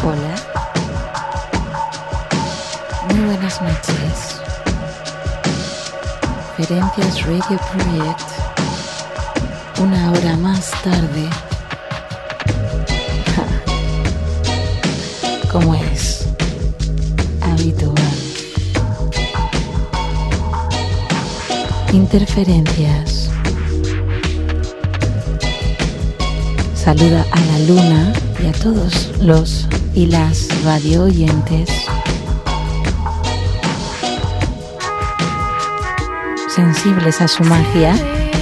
Hola, muy buenas noches. Ferencias Radio Project, una hora más tarde, como es habitual. Interferencias. Saluda a la luna y a todos los y las radio oyentes sensibles a su magia.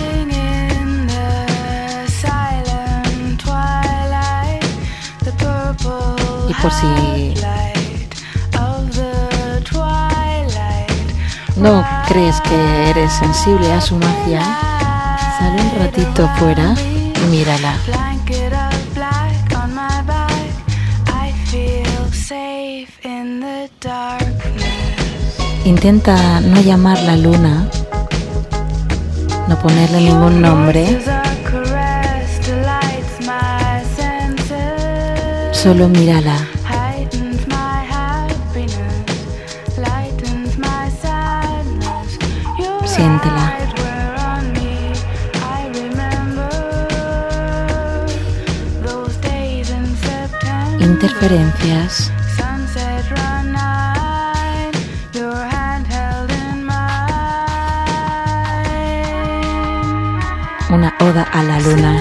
Y por si no crees que eres sensible a su magia, sale un ratito fuera y mírala. Intenta no llamar la luna, no ponerle ningún nombre, solo mírala. Siéntela. Interferencias. Una oda a la luna.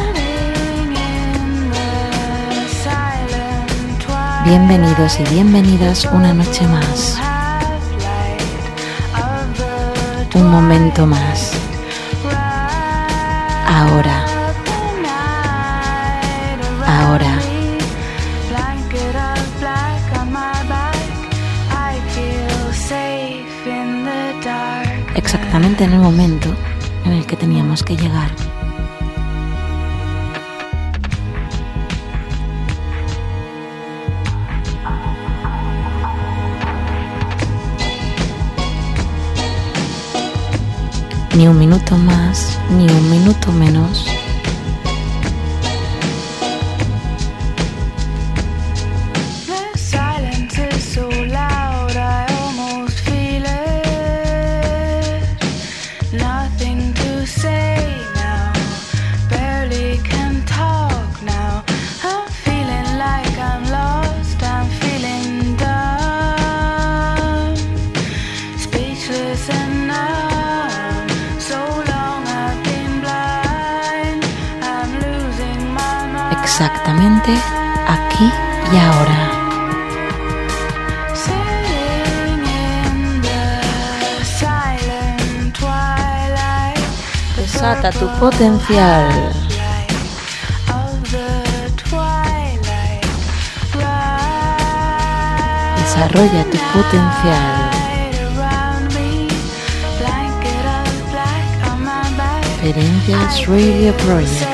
Bienvenidos y bienvenidas una noche más. Un momento más. Ahora. Ahora. Exactamente en el momento en el que teníamos que llegar. Ni un minuto más, ni un minuto menos. Exactamente aquí y ahora. Desata tu potencial. Desarrolla tu potencial. Ferencias Radio Project.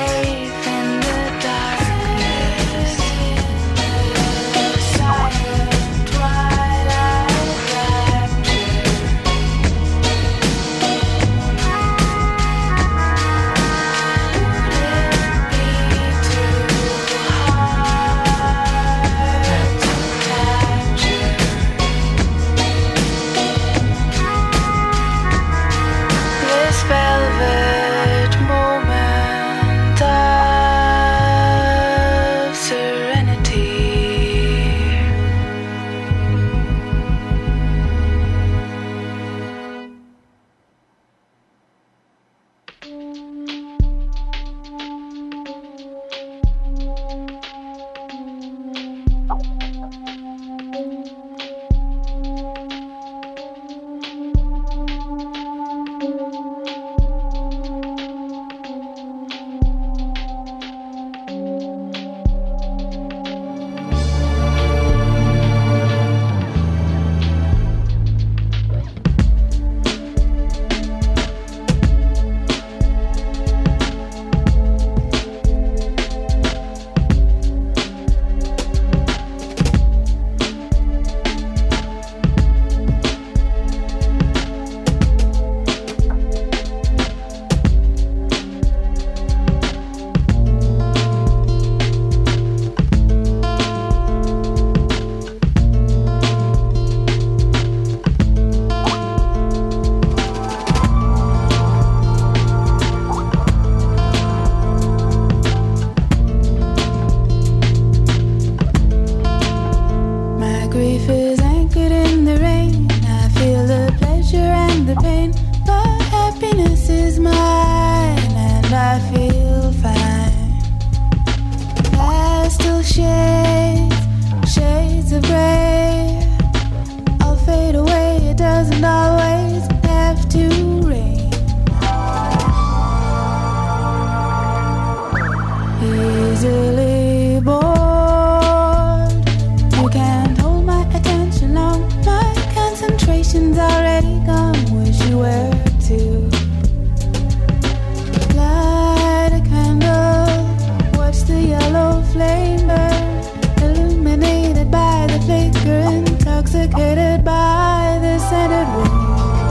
intoxicated by the scented wind.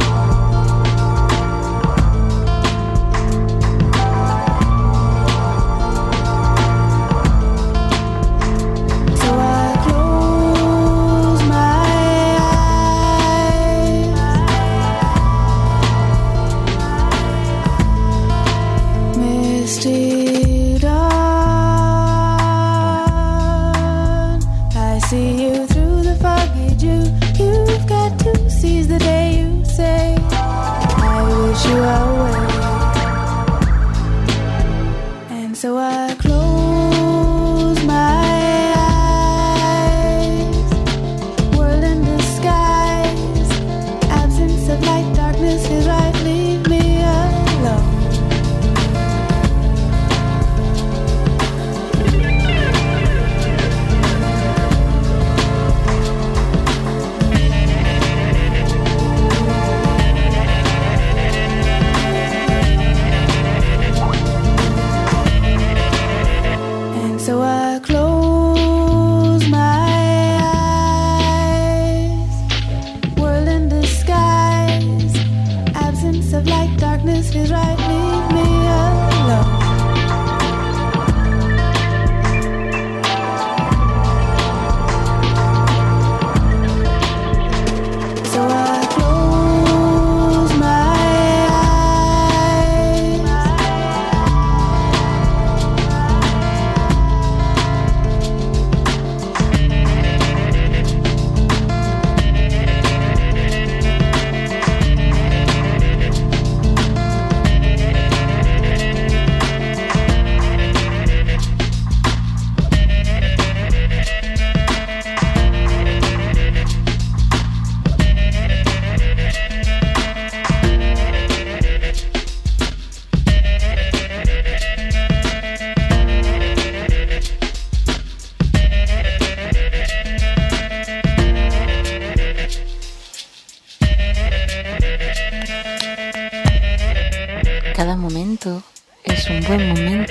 Cada momento es un buen momento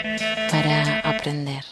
para aprender.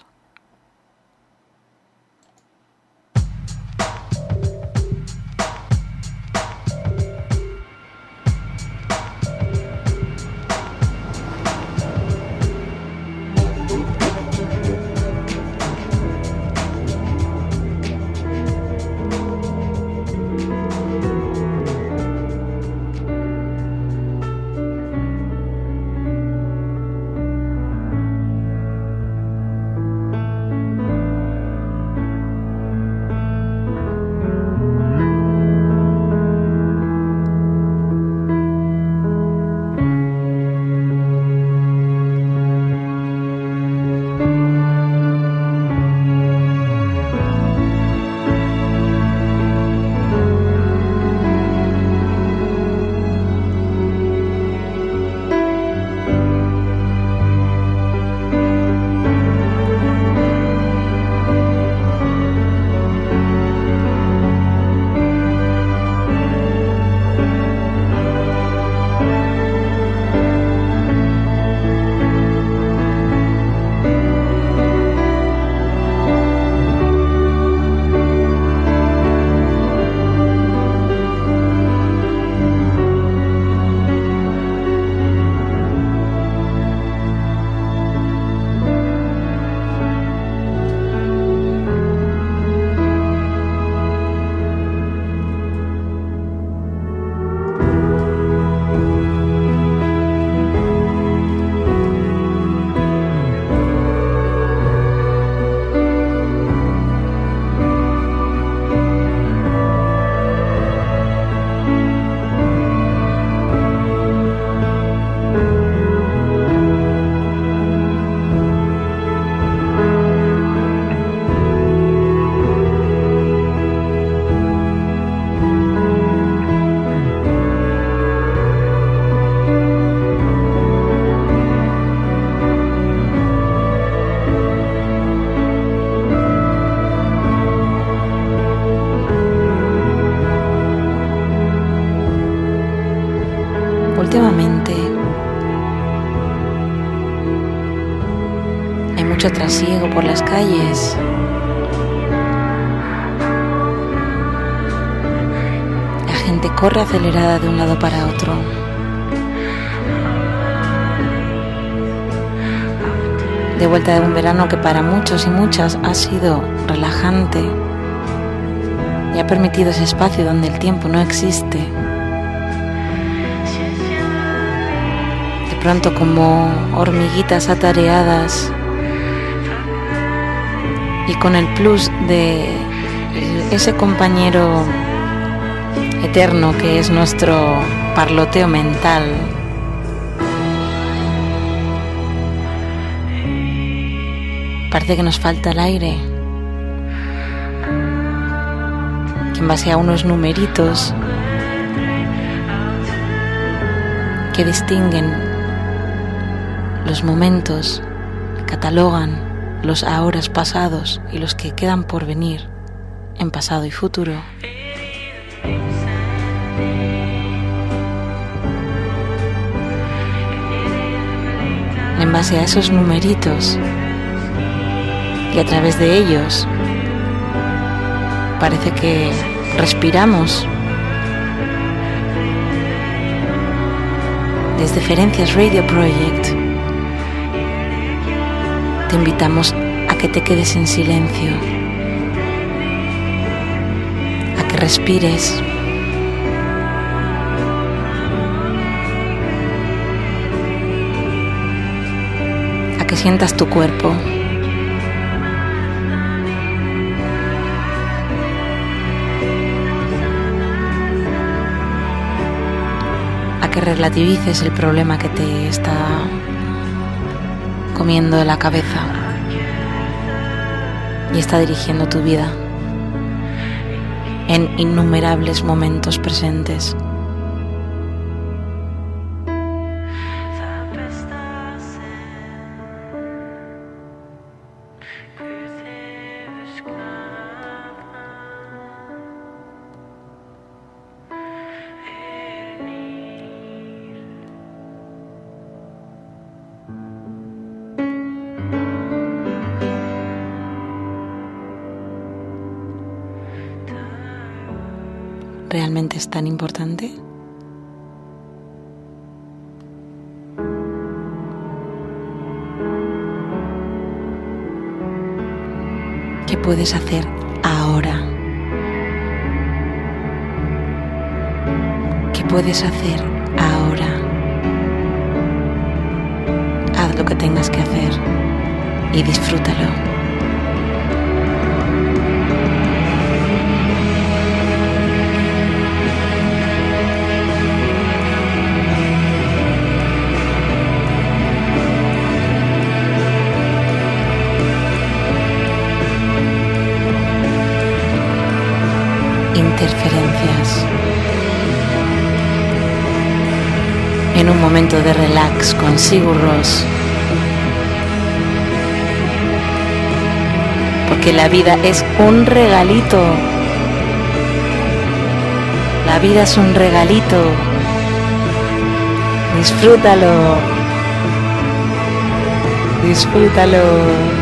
Últimamente hay mucho trasiego por las calles. mente corre acelerada de un lado para otro. De vuelta de un verano que para muchos y muchas ha sido relajante y ha permitido ese espacio donde el tiempo no existe. De pronto, como hormiguitas atareadas y con el plus de ese compañero eterno que es nuestro parloteo mental, parece que nos falta el aire, que en base a unos numeritos que distinguen los momentos, catalogan los ahoras pasados y los que quedan por venir en pasado y futuro. En base a esos numeritos y a través de ellos parece que respiramos. Desde Ferencias Radio Project te invitamos a que te quedes en silencio, a que respires, a que sientas tu cuerpo, a que relativices el problema que te está comiendo la cabeza y está dirigiendo tu vida en innumerables momentos presentes. ¿Realmente es tan importante? ¿Qué puedes hacer ahora? ¿Qué puedes hacer ahora? Haz lo que tengas que hacer y disfrútalo. Interferencias. En un momento de relax con Sigur Rós. Porque la vida es un regalito. La vida es un regalito. Disfrútalo. Disfrútalo.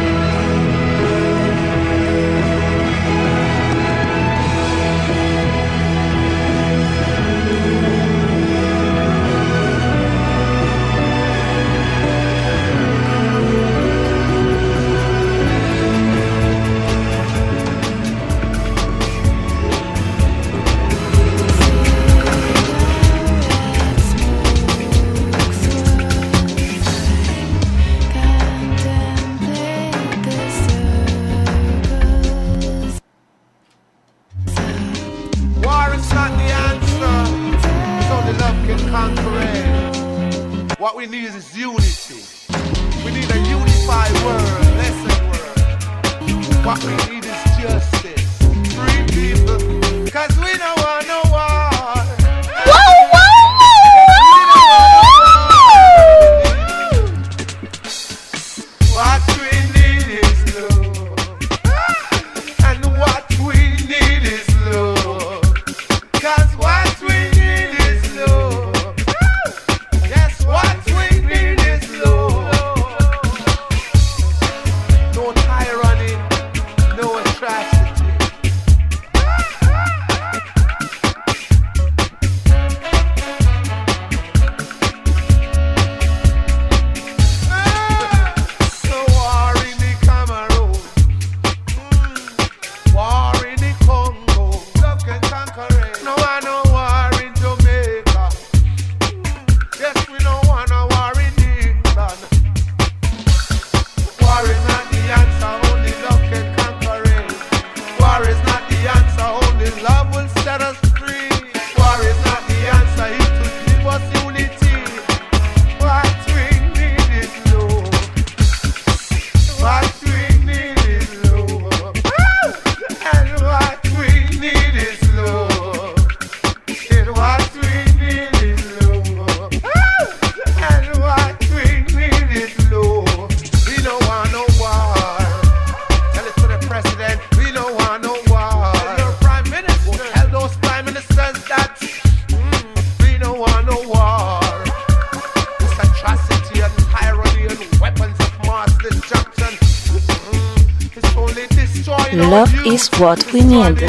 Love is what we need.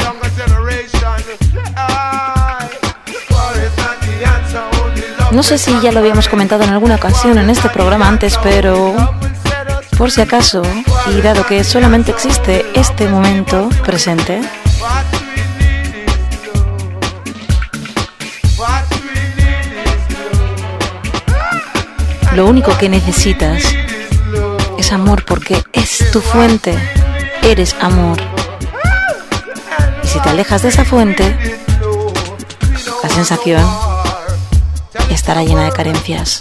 No sé si ya lo habíamos comentado en alguna ocasión en este programa antes, pero por si acaso, y dado que solamente existe este momento presente, lo único que necesitas es amor, porque es tu fuente, eres amor. Y si te alejas de esa fuente, la sensación estará llena de carencias.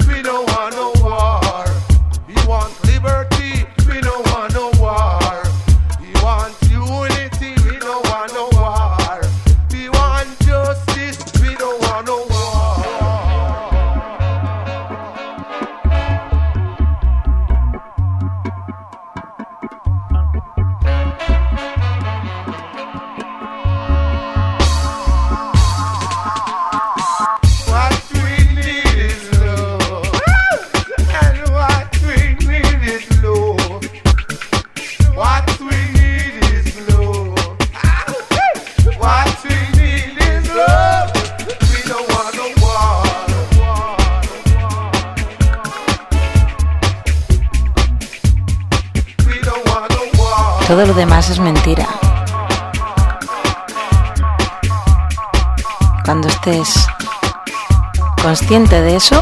Todo lo demás es mentira. Cuando estés consciente de eso,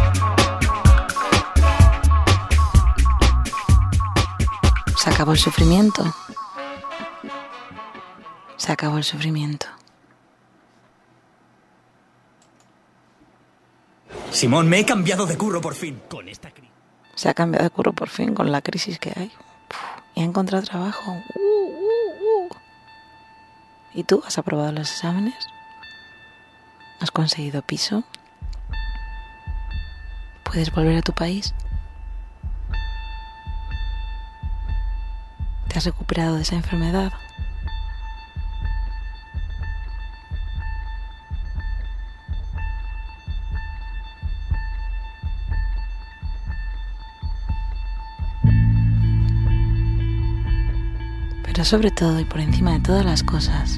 se acabó el sufrimiento. Se acabó el sufrimiento. Simón, me he cambiado de curro por fin. Con esta crisis. Se ha cambiado de curro por fin con la crisis que hay. Y ha encontrado trabajo. ¿Y tú? ¿Has aprobado los exámenes? ¿Has conseguido piso? ¿Puedes volver a tu país? ¿Te has recuperado de esa enfermedad? Pero sobre todo y por encima de todas las cosas,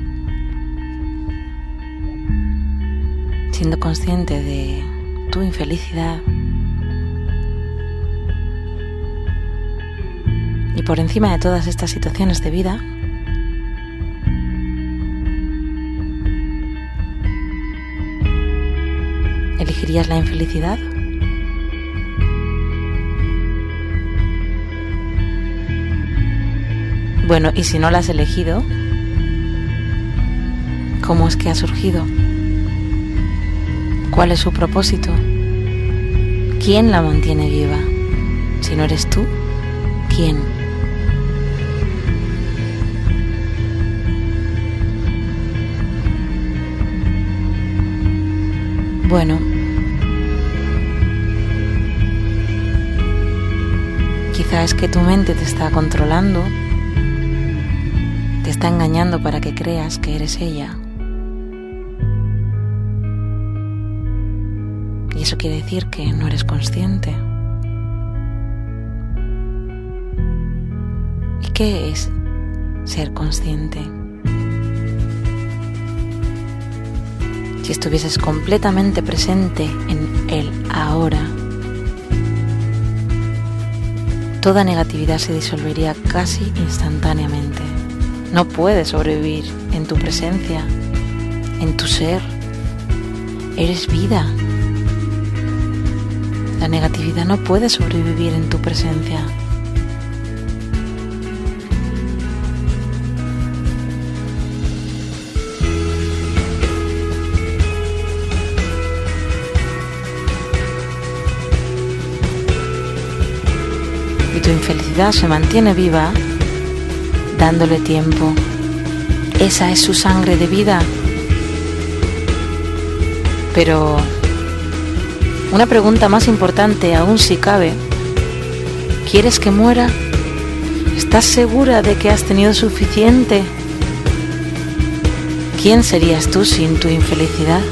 siendo consciente de tu infelicidad y por encima de todas estas situaciones de vida, ¿elegirías la infelicidad? Bueno, y si no la has elegido, ¿cómo es que ha surgido? ¿Cuál es su propósito? ¿Quién la mantiene viva? Si no eres tú, ¿quién? Bueno, quizá es que tu mente te está controlando, te está engañando para que creas que eres ella. Y eso quiere decir que no eres consciente. ¿Y qué es ser consciente? Si estuvieses completamente presente en el ahora, toda negatividad se disolvería casi instantáneamente. No puedes sobrevivir en tu presencia, en tu ser. Eres vida. La negatividad no puede sobrevivir en tu presencia. Y tu infelicidad se mantiene viva dándole tiempo. Esa es su sangre de vida. Pero una pregunta más importante aún si cabe: ¿quieres que muera? ¿Estás segura de que has tenido suficiente? ¿Quién serías tú sin tu infelicidad?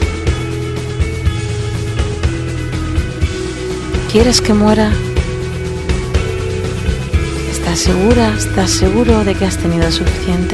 ¿Quieres que muera? ¿Estás seguro de que has tenido suficiente?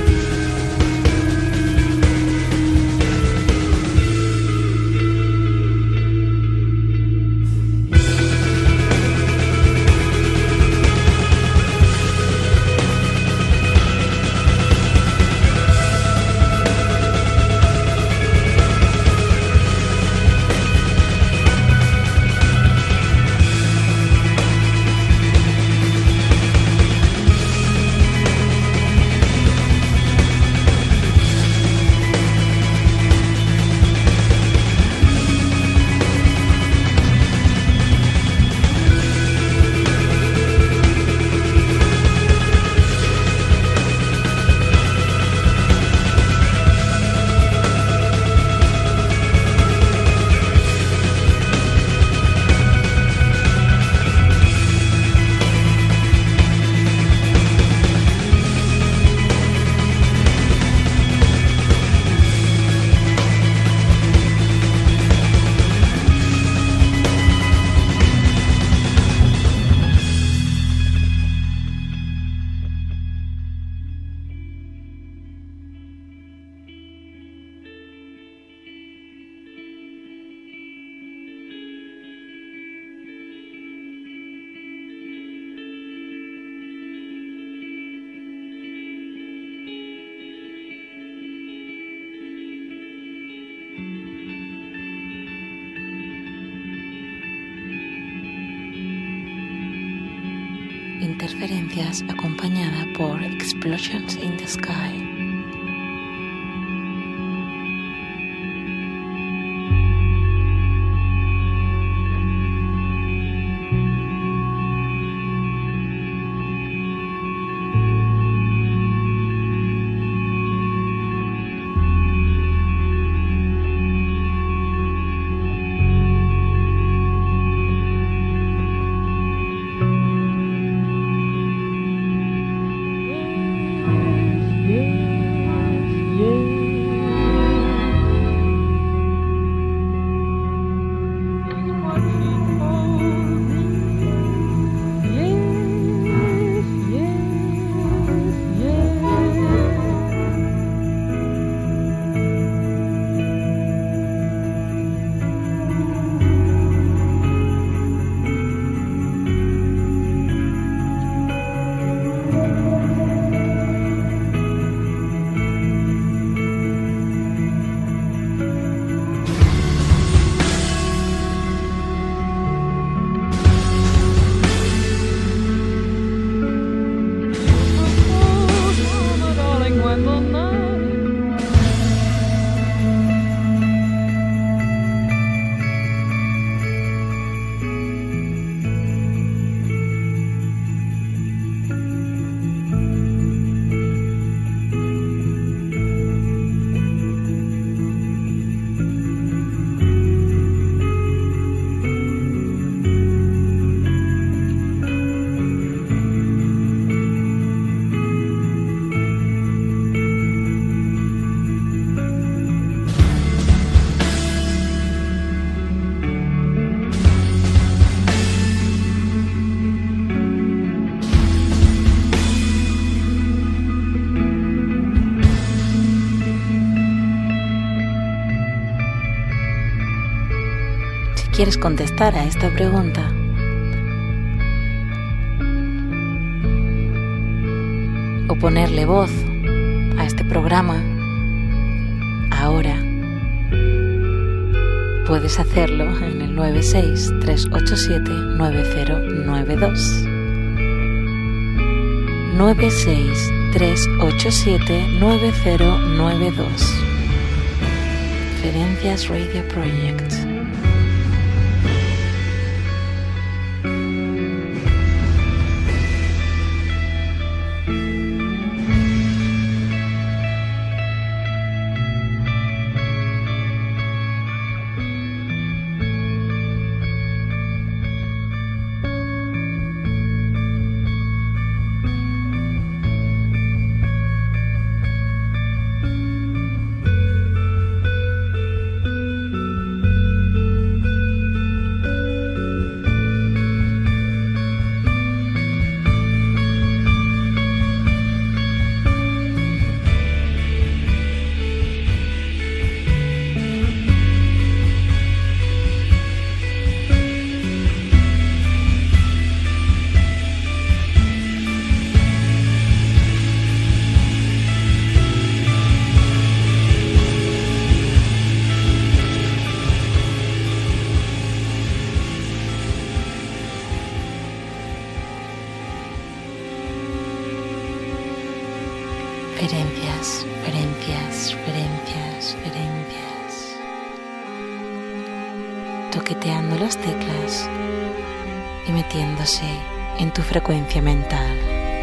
Interferencias acompañada por Explosions in the Sky. ¿Quieres contestar a esta pregunta? O ponerle voz a este programa ahora. Puedes hacerlo en el 96-387-9092. 96-387-9092. Diferencias Radio Project. Ferencias, Ferencias, Ferencias, Ferencias. Toqueteando las teclas y metiéndose en tu frecuencia mental.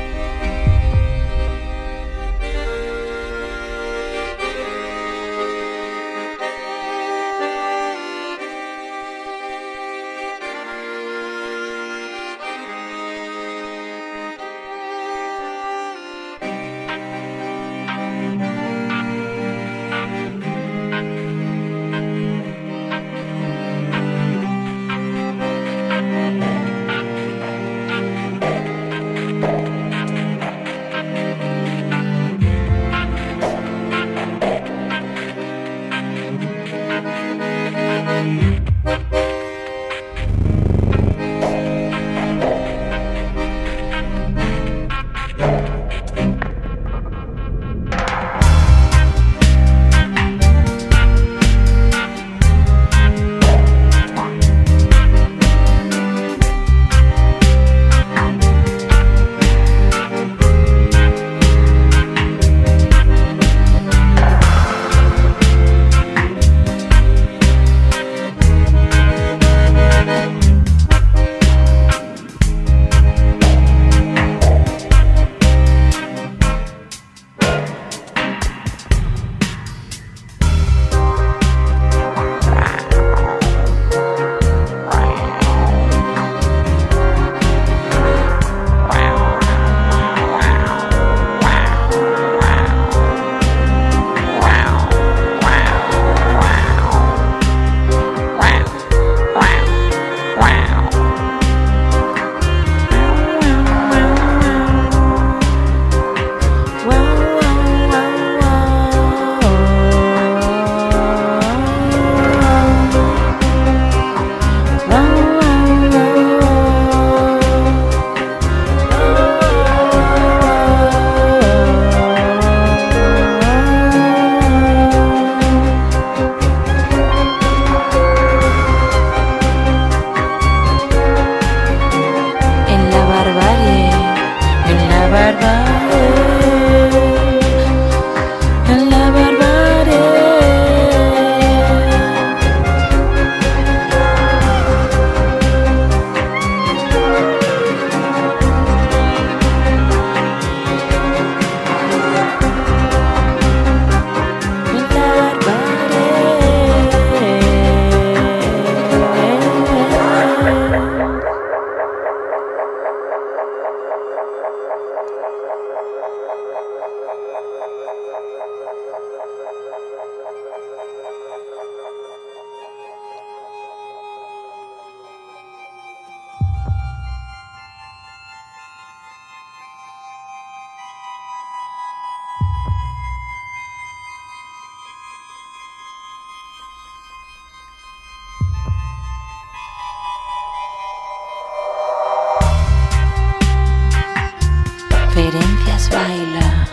Ferencias baila.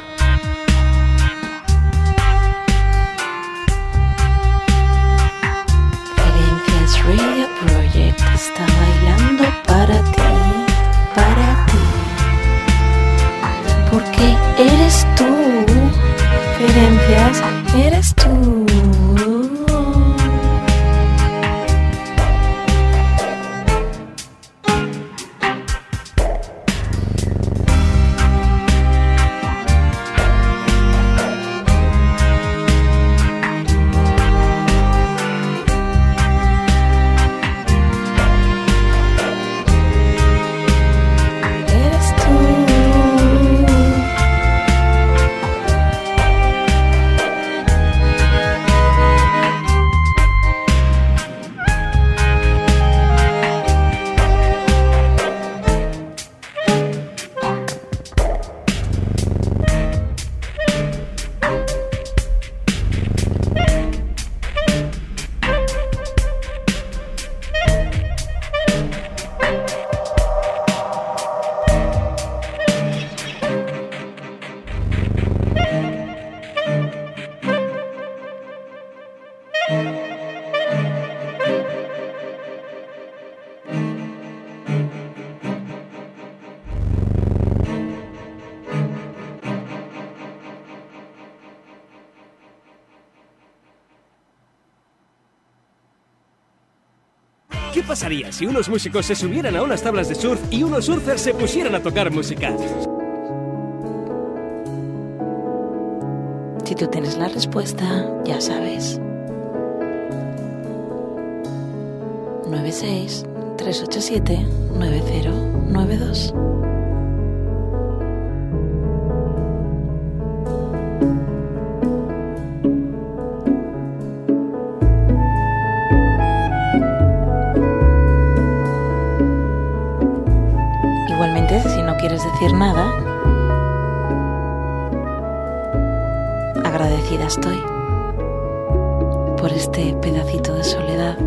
Ferencias Radio Project está bailando para ti, porque eres tú, Ferencias, eres tú. ¿Qué pasaría si unos músicos se subieran a unas tablas de surf y unos surfers se pusieran a tocar música? Si tú tienes la respuesta, ya sabes. 96-387-9092. Igualmente, si no quieres decir nada, agradecida estoy por este pedacito de soledad.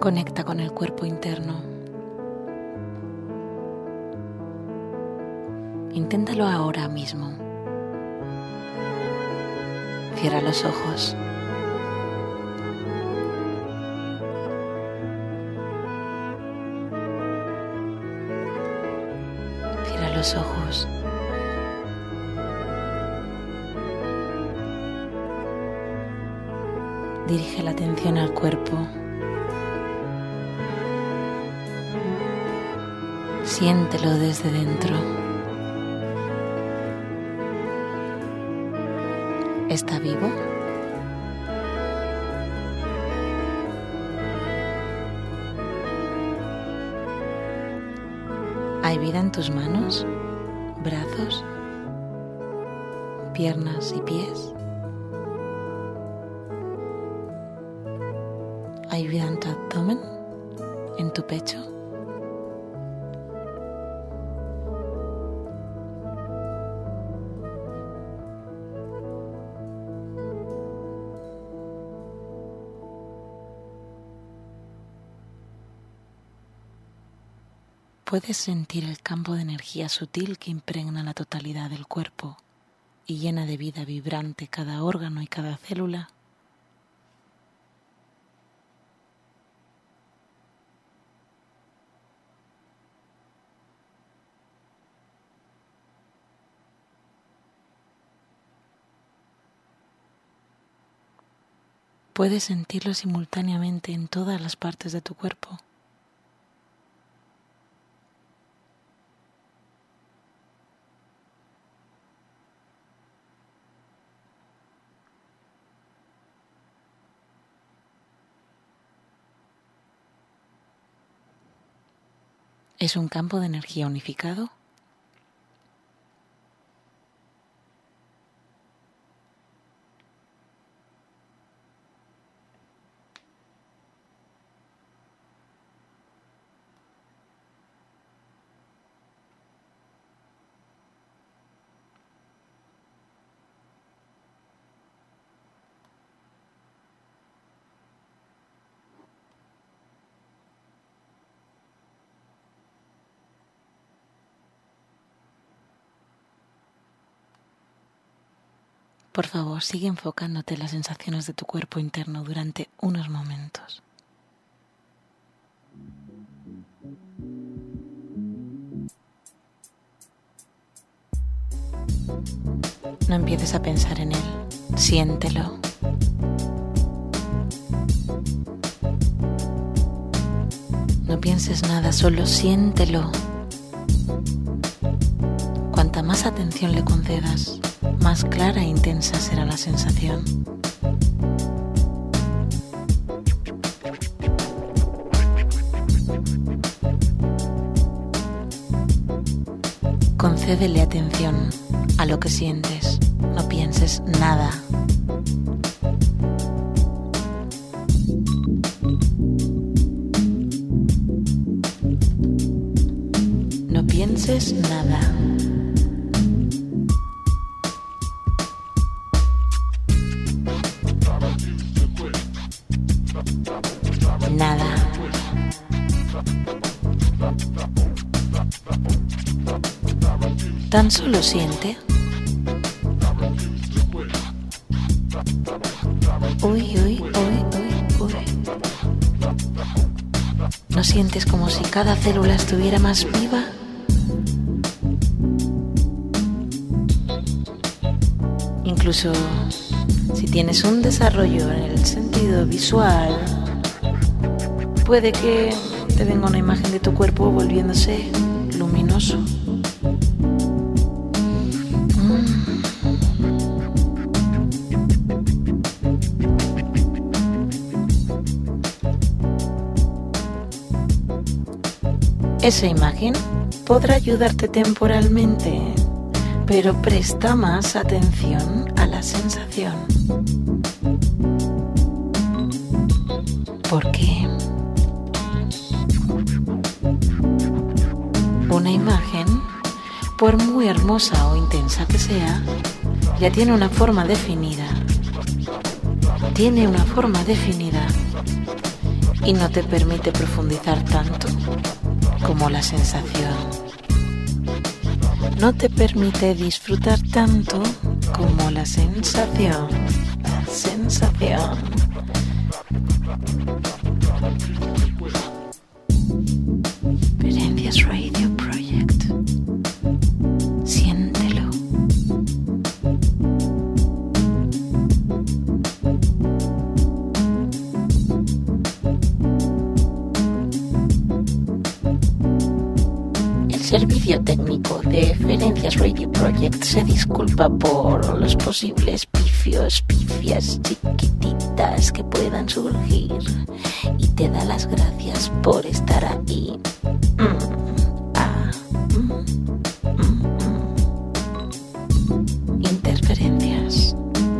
Conecta con el cuerpo interno. Inténtalo ahora mismo. Cierra los ojos. Cierra los ojos. Dirige la atención al cuerpo. Siéntelo desde dentro. ¿Está vivo? ¿Hay vida en tus manos, brazos, piernas y pies? ¿Hay vida en tu abdomen, en tu pecho? Puedes sentir el campo de energía sutil que impregna la totalidad del cuerpo y llena de vida vibrante cada órgano y cada célula. Puedes sentirlo simultáneamente en todas las partes de tu cuerpo. ¿Es un campo de energía unificado? Por favor, sigue enfocándote en las sensaciones de tu cuerpo interno durante unos momentos. No empieces a pensar en él, siéntelo. No pienses nada, solo siéntelo. Cuanta más atención le concedas, más clara e intensa será la sensación. Concédele atención a lo que sientes, no pienses nada. No pienses nada. Nada. Tan solo siente. Uy, uy, uy, uy, uy. ¿No sientes como si cada célula estuviera más viva? Incluso si tienes un desarrollo en el sentido visual, puede que te venga una imagen de tu cuerpo volviéndose luminoso. Esa imagen podrá ayudarte temporalmente, pero presta más atención a la sensación. ¿Por qué? Una imagen, por muy hermosa o intensa que sea, ya tiene una forma definida. y no te permite profundizar tanto como la sensación. No te permite disfrutar tanto como la sensación. La sensación. Experiencias Radio Project. Siéntelo. El servicio técnico de Experiencias Radio Project se disculpa por los posibles pifias chiquititas que puedan surgir y te da las gracias por estar ahí. Interferencias.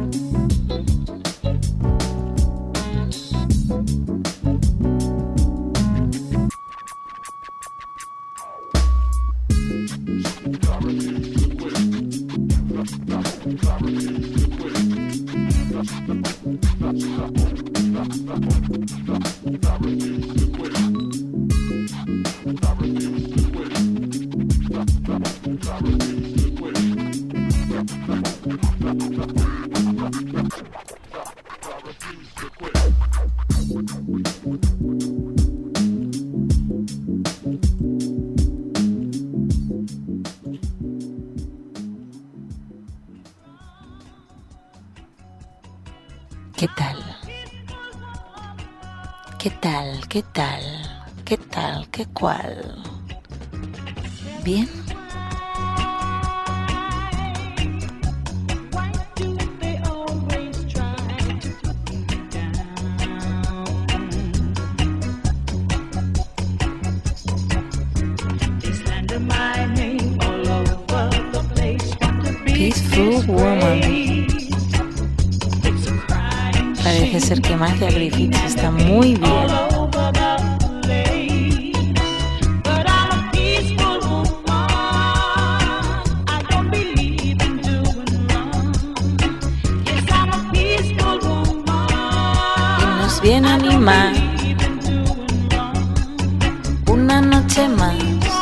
¿Qué tal? ¿Qué tal? ¿Qué tal? ¿Qué tal? ¿Qué cual? ¿Bien? Peaceful Woman. Parece ser que Marcia Griffiths está muy bien. Y nos viene a animar una noche más.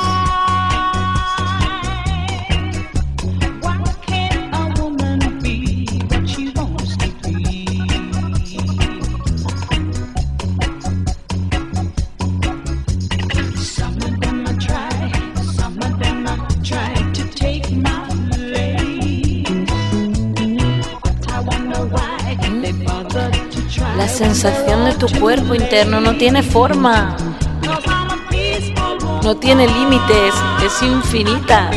La sensación de tu cuerpo interno no tiene forma, no tiene límites, es infinita.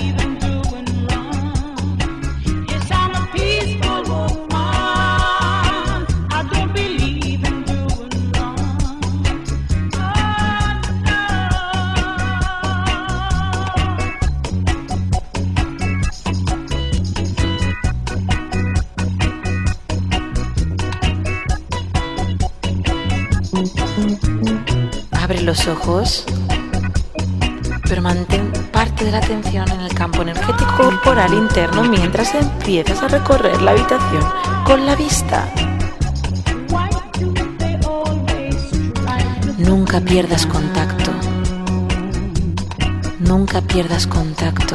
Abre los ojos, pero mantén parte de la atención en el campo energético corporal interno mientras empiezas a recorrer la habitación con la vista. Nunca pierdas contacto. Nunca pierdas contacto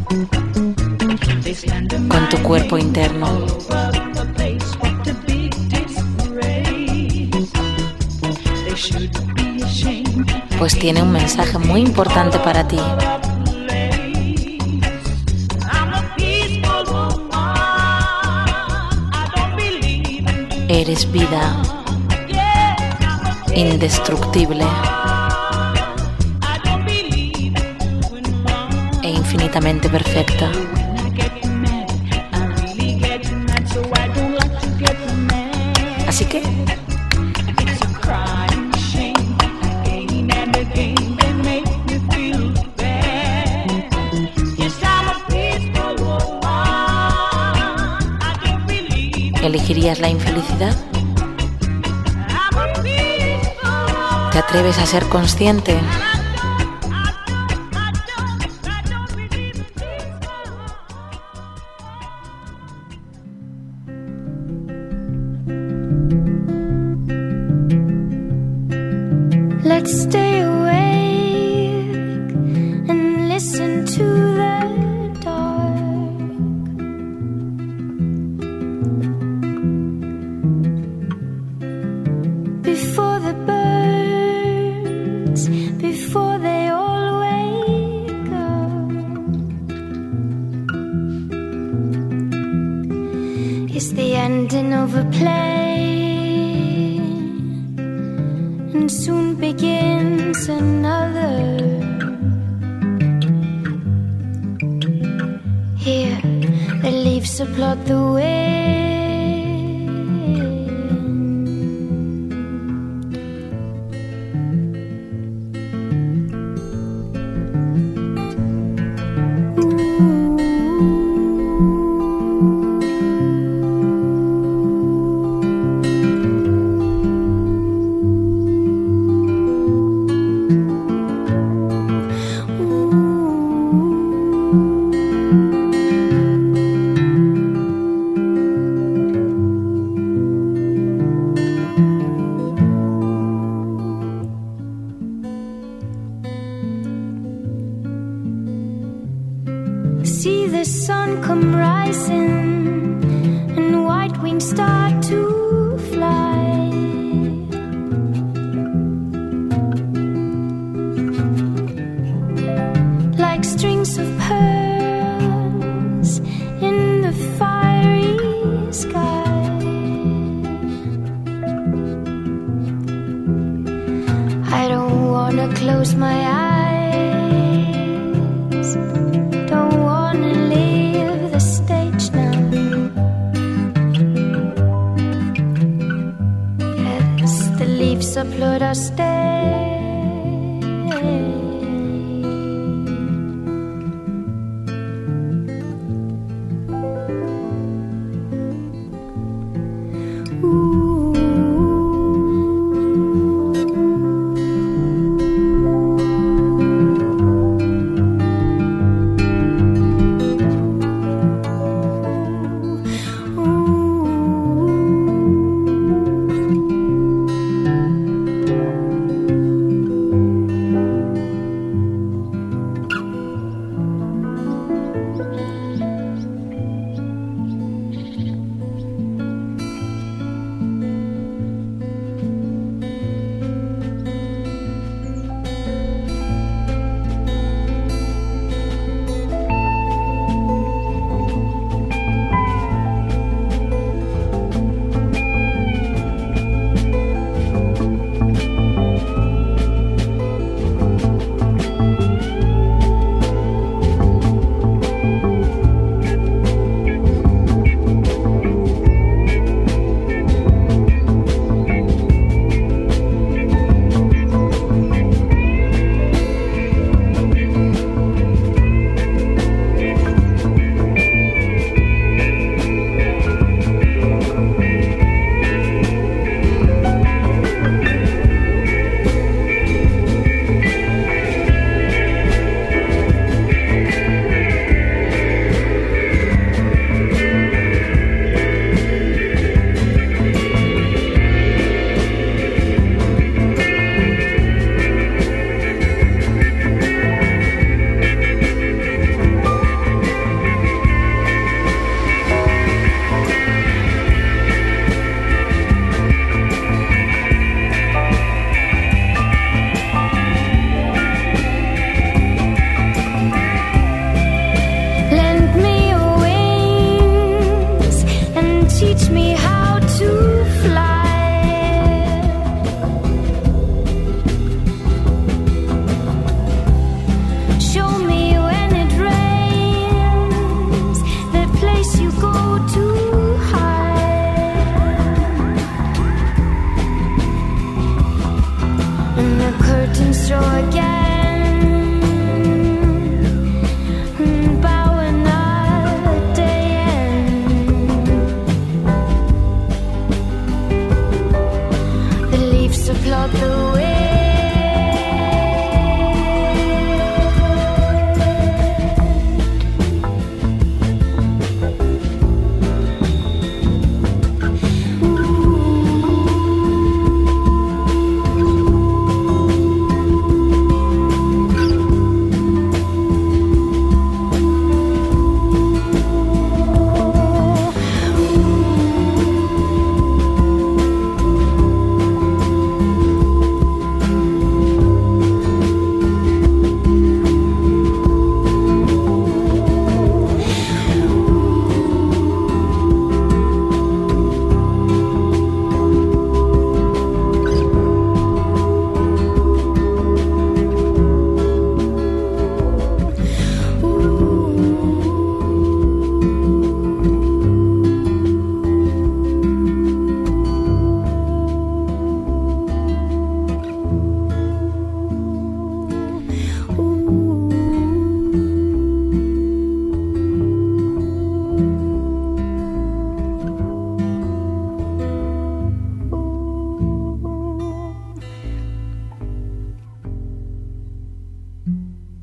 con tu cuerpo interno. Pues tiene un mensaje muy importante para ti. Eres vida indestructible e infinitamente perfecta. Así que ¿elegirías la infelicidad? ¿Te atreves a ser consciente? ending of a play, and soon begins another. Here the leaves applaud the wind. See the sun come rising and white wings start to fly. Like strings of pearls in the fiery sky. I don't wanna close my eyes, don't wanna leave the stage now. Yes, the leaves applaud our stay.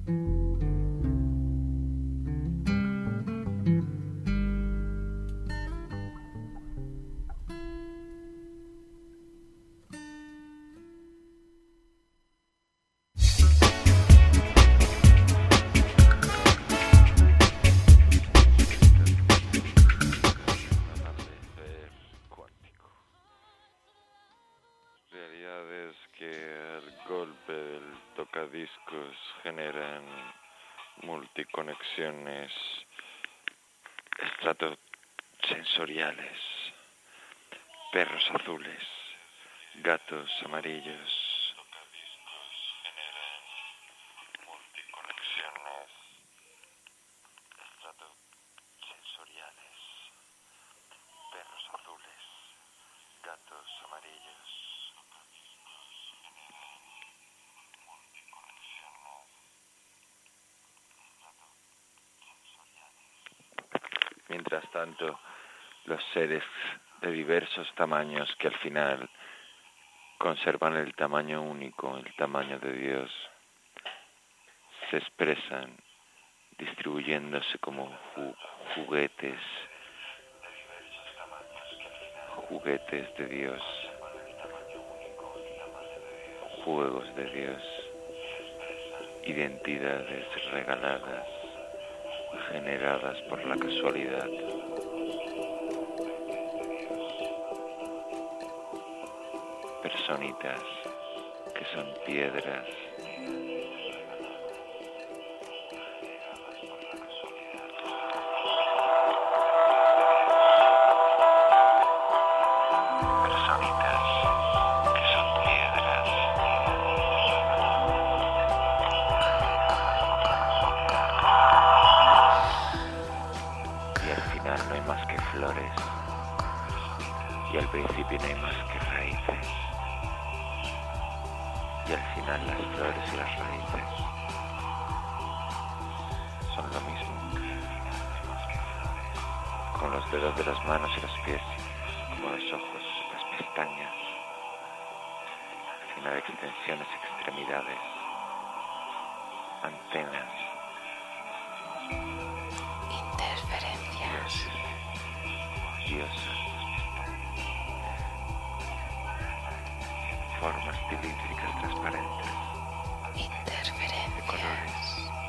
Realidades que al golpe del tocadiscos generan multiconexiones estratosensoriales, perros azules, gatos amarillos. Multiconexiones estratosensoriales, perros azules, gatos amarillos. Mientras tanto, los seres de diversos tamaños que al final conservan el tamaño único, el tamaño de Dios, se expresan distribuyéndose como juguetes de Dios, juegos de Dios, identidades regaladas, generadas por la casualidad. Personitas que son piedras. Personitas que son piedras. Y al final no hay más que flores. Y al principio no hay más que raíces. Y al final las flores y las raíces son lo mismo. Con los dedos de las manos y los pies, como los ojos, las pestañas. Al final extensiones, extremidades, antenas. Interferencias. Diosas. Formas cilíndricas transparentes. De colores.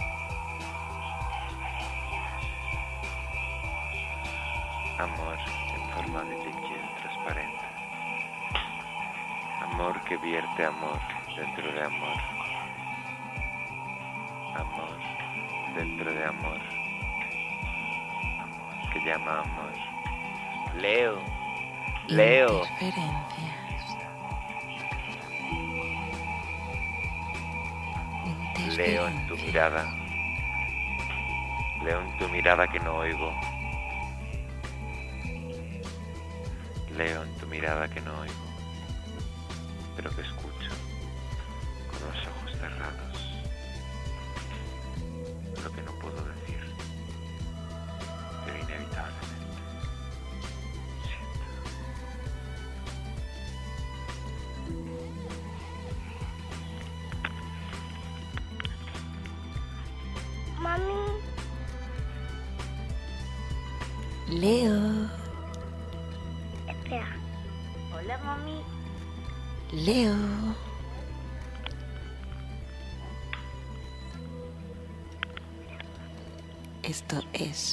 Amor en forma de liquid transparente. Amor que vierte amor dentro de amor. Amor dentro de amor. Amor que llama amor. Leo. Interferencias. Leo en tu mirada. Leo en tu mirada que no oigo. Leo en tu mirada que no oigo, pero que escucho con los ojos cerrados. Lo que no puedo decir, pero inevitablemente siento. Mami, Leo. espera. Hola, mami. Leo. Esto es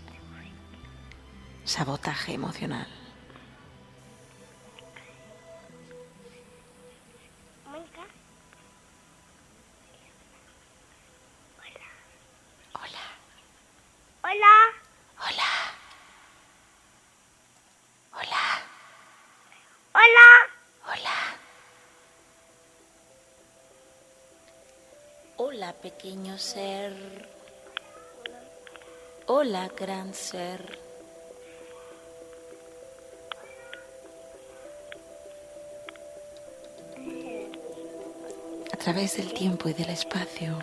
sabotaje emocional. Mónica. Hola. Hola. Hola. Hola. Hola. Hola. Hola, pequeño ser. Hola, gran ser. A través del tiempo y del espacio,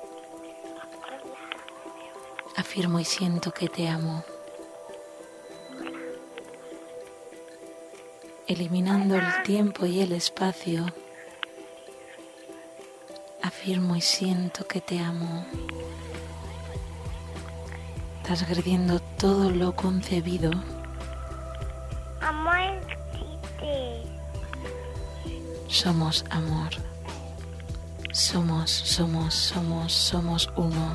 afirmo y siento que te amo. Eliminando el tiempo y el espacio, afirmo y siento que te amo, transgrediendo todo lo concebido. Amor existe. Somos amor. Somos uno.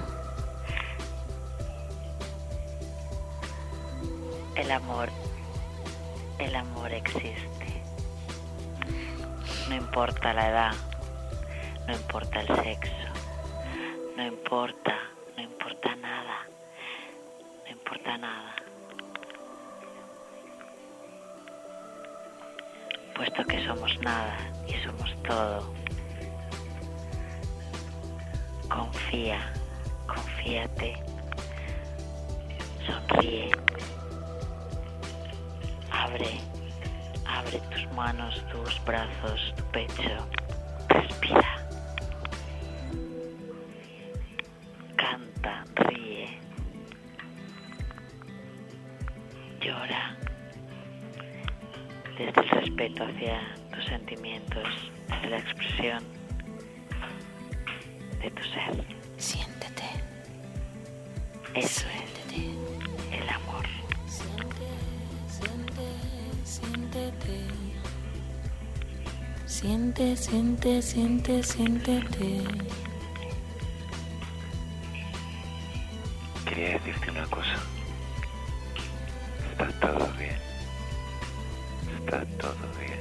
El amor existe. No importa la edad, no importa el sexo, no importa nada, no importa nada. Puesto que somos nada y somos todo, confíate, sonríe, abre tus manos, tus brazos, tu pecho, respira, canta, ríe, llora, desde el respeto hacia tus sentimientos, desde la expresión de tu ser. Siéntete. Eso es el amor. Siéntete. Quería decirte una cosa. Está todo bien. Está todo bien.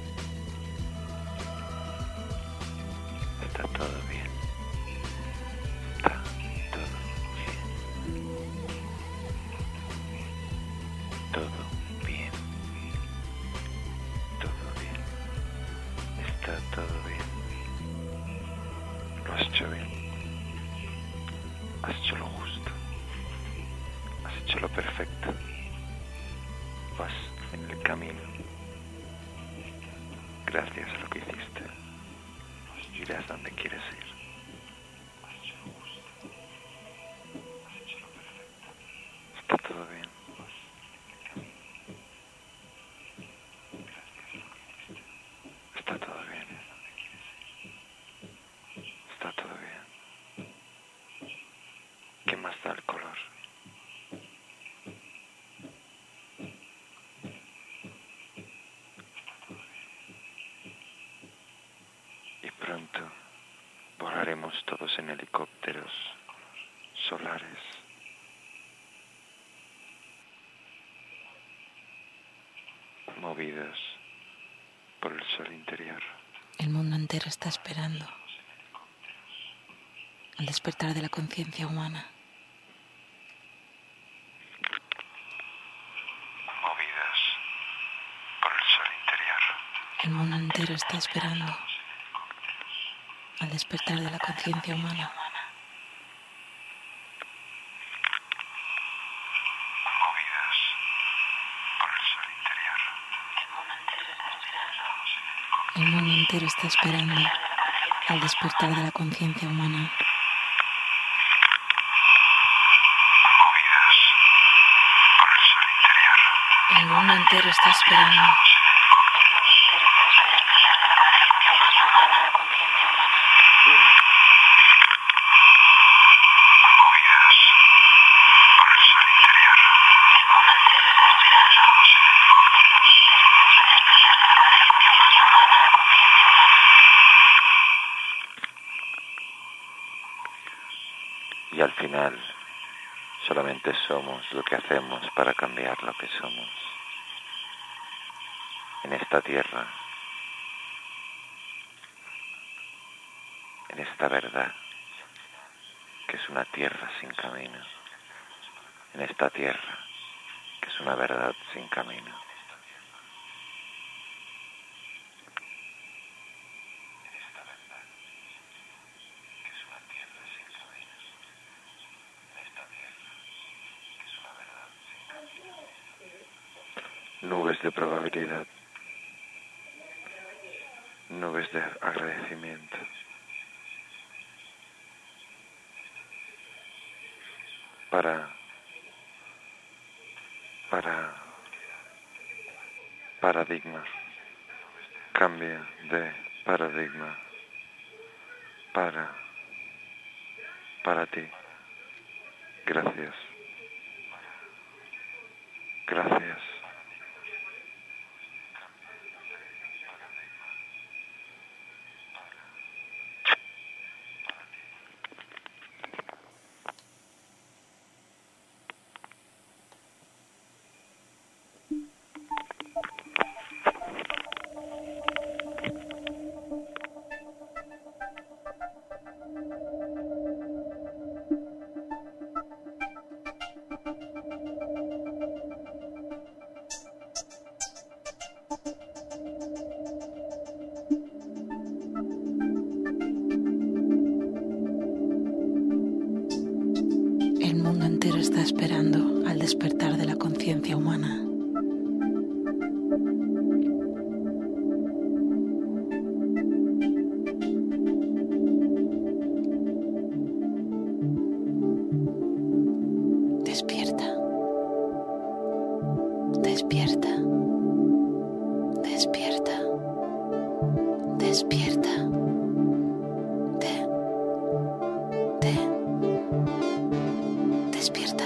Está todo bien. Está todo bien. Todo bien. Todo bien. Está todo bien. Lo has hecho bien. Has hecho lo justo. Has hecho lo perfecto. Vas en el camino. Gracias a lo que hiciste, irás donde quieres ir. Está todo bien. Está todo bien. Está todo bien. ¿Qué más da el color? Y pronto volaremos todos en helicópteros solares. Movidos por el sol interior. El mundo entero está esperando al despertar de la conciencia humana. Movidos por el sol interior. El mundo entero está esperando al despertar de la conciencia humana. Movidos por el sol interior. El mundo entero está esperando al despertar de la conciencia humana. Movidos por el sol interior. El mundo entero está esperando. Y al final solamente somos lo que hacemos para cambiar lo que somos. En esta tierra, en esta verdad, que es una tierra sin camino. En esta tierra, que es una verdad sin camino. Nubes de probabilidad, nubes de agradecimiento. Paradigma, cambio de paradigma, para ti. Gracias. Gracias. El mundo entero está esperando al despertar de la conciencia humana. Despierta. Despierta. Despierta. Despierta. Despierta.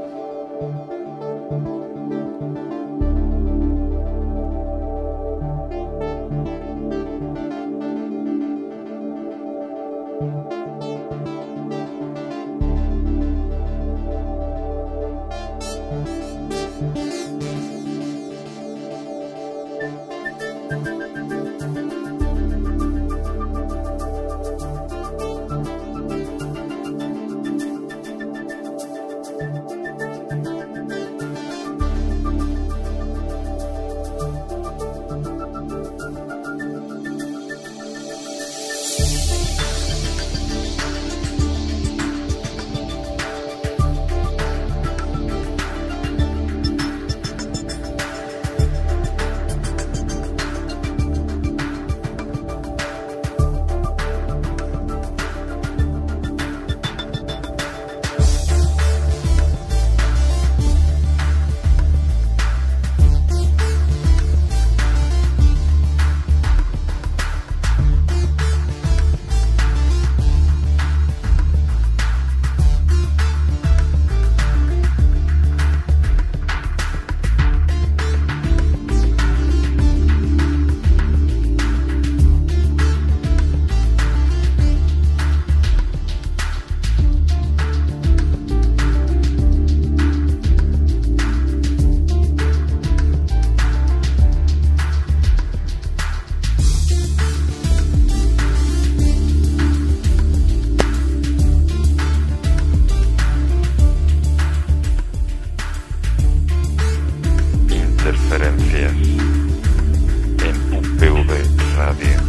Interferencias en UPV Radio.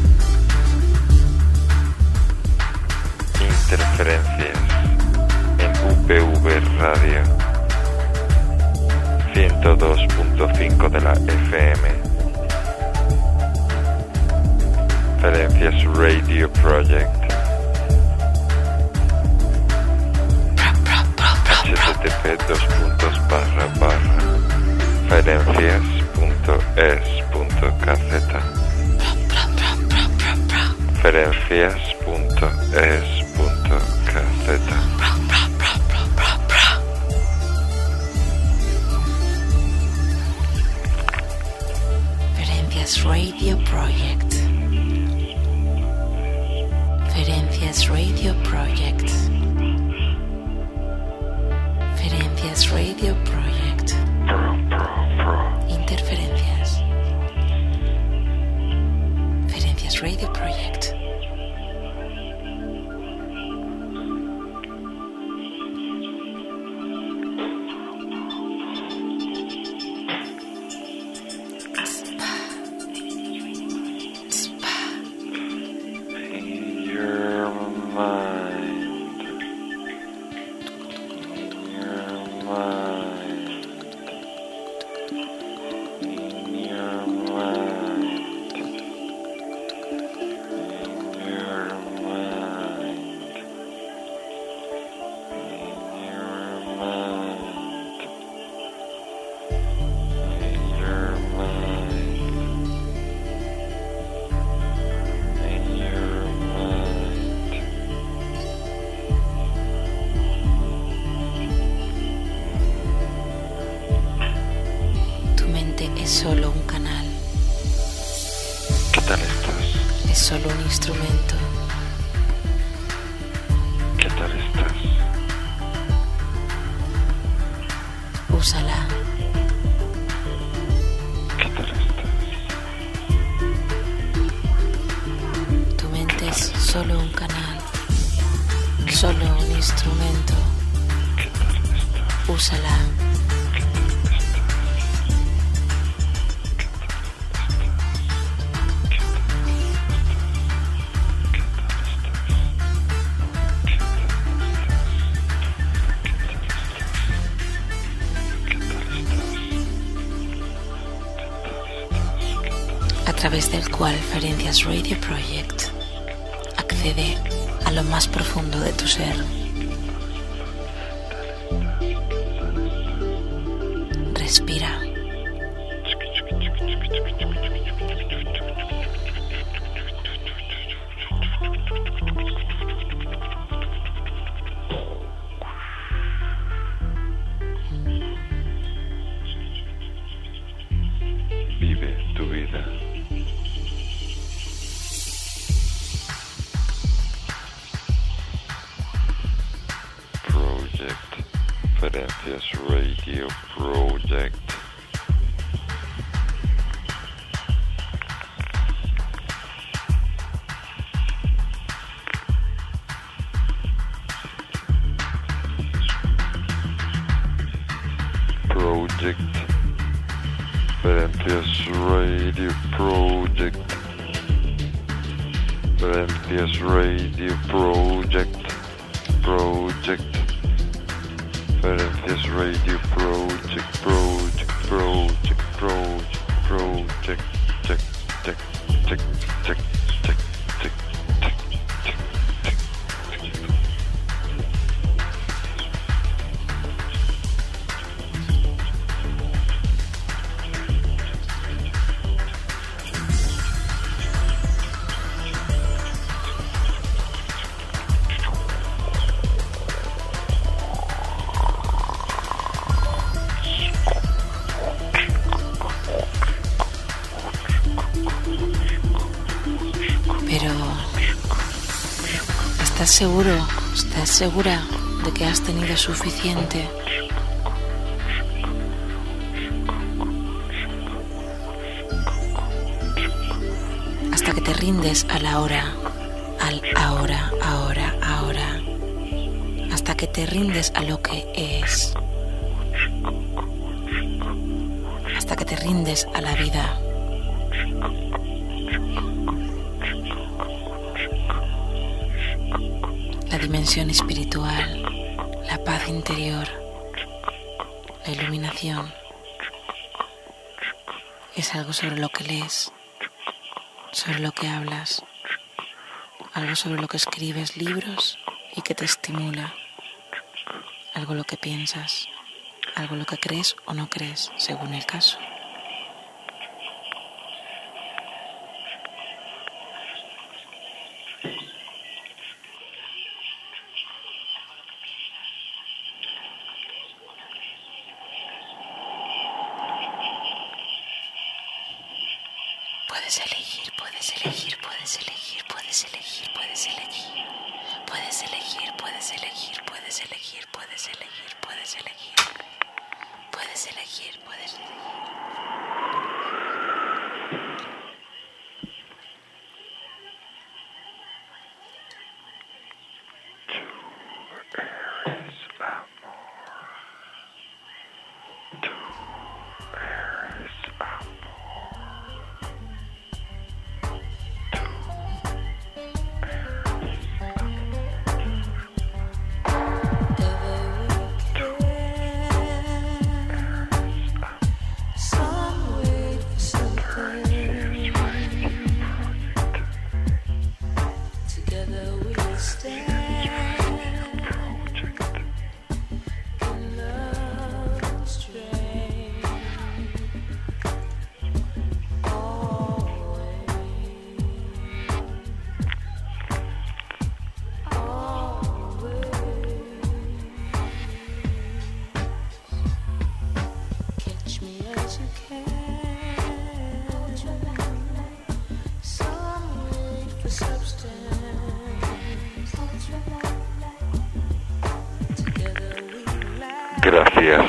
Interferencias en UPV Radio. 102.5 de la FM. Ferencias Radio Project. http:// ferencias.es.kz. ferencias.es.kz. Ferencias Radio Project. Ferencias Radio Project. Ferencias Radio Project. Interferencias. Ferencias Radio Project. In your mind. In your mind. solo un canal. ¿Qué tal estás? Es solo un instrumento. ¿Qué tal estás? Úsala. ¿Qué tal estás? Tu mente es solo un canal, solo un instrumento. ¿Qué tal estás? Úsala. ¿Qué tal estás? A través del cual Ferencias Radio Project accede a lo más profundo de tu ser. Respira. Vive tu vida. Project Ferencias Radio Project. Project Ferencias Radio Project. Ferencias Radio Project. Project Ferencias Radio Project. Project Project Project Project check check check check check check check check. Pero ¿estás seguro? ¿Estás segura de que has tenido suficiente? Hasta que te rindes a la hora, al ahora, ahora, ahora. Hasta que te rindes a lo que es. Hasta que te rindes a la vida. La dimensión espiritual, la paz interior, la iluminación, es algo sobre lo que lees, sobre lo que hablas, algo sobre lo que escribes libros y que te estimula, algo lo que piensas, algo lo que crees o no crees, según el caso. Puedes elegir, puedes elegir, puedes elegir, puedes elegir, puedes elegir, puedes elegir, puedes elegir, puedes elegir, puedes elegir, puedes elegir, puedes elegir, puedes elegir. Sorry. Gracias.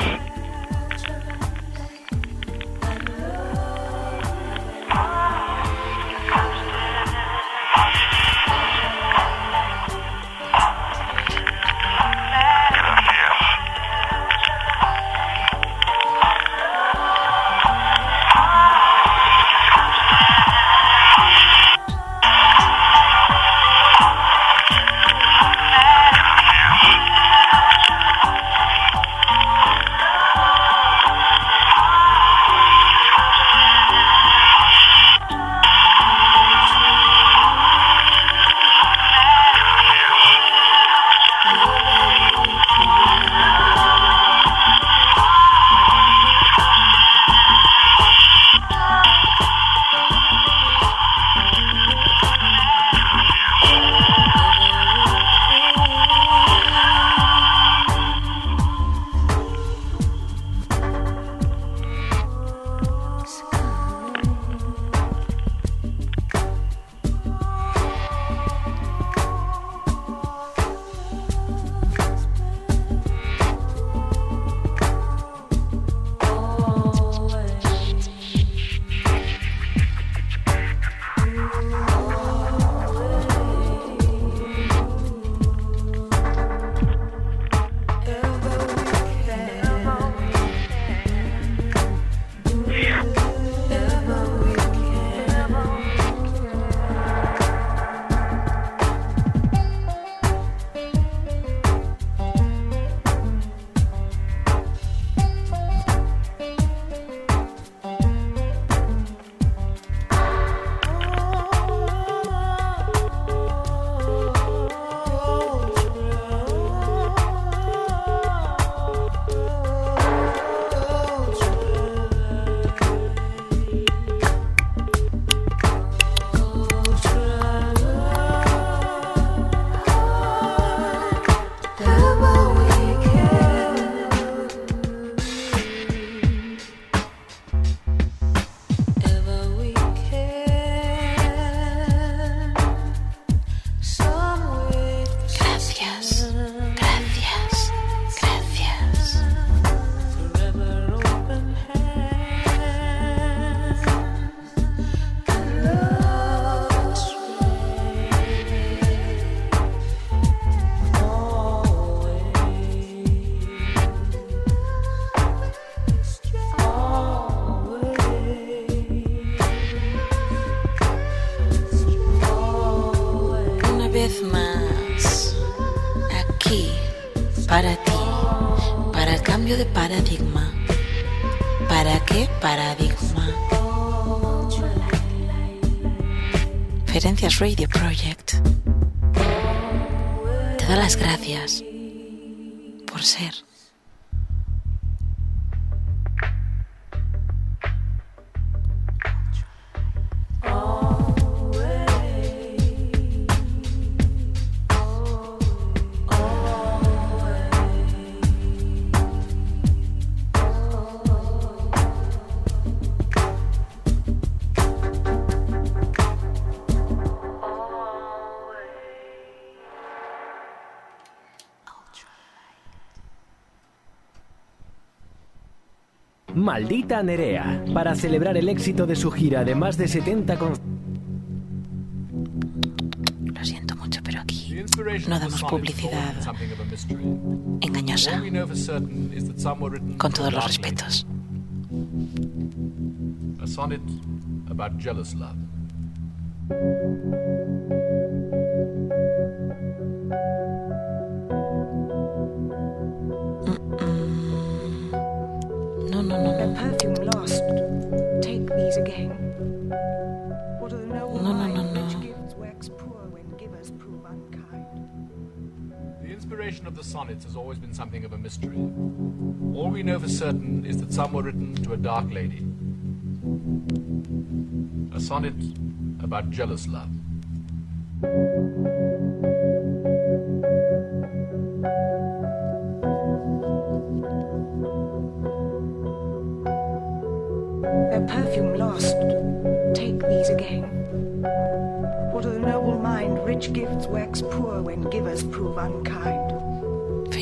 vez más aquí para ti, para el cambio de paradigma. ¿Para qué paradigma? Ferencias Radio Project te da las gracias por ser. Maldita Nerea, para celebrar el éxito de su gira de más de 70 Lo siento mucho, pero aquí no damos publicidad engañosa, con todos los respetos. A sonnet about jealous love. A perfume lost. Take these again. What are the noble which gifts wax poor when givers prove unkind? The inspiration of the sonnets has always been something of a mystery. All we know for certain is that some were written to a dark lady. A sonnet about jealous love. A perfume lost. Take these again. What of the noble mind? Rich gifts wax poor when givers prove unkind.